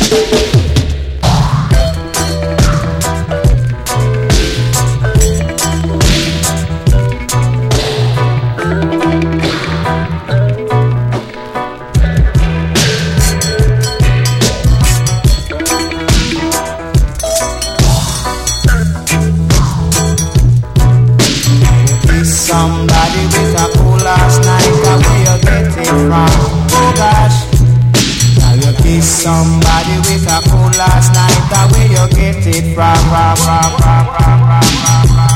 Somebody with a cool last night, where you get it from? Oh gosh. Now you kiss somebody with a cool last night, where you get it from?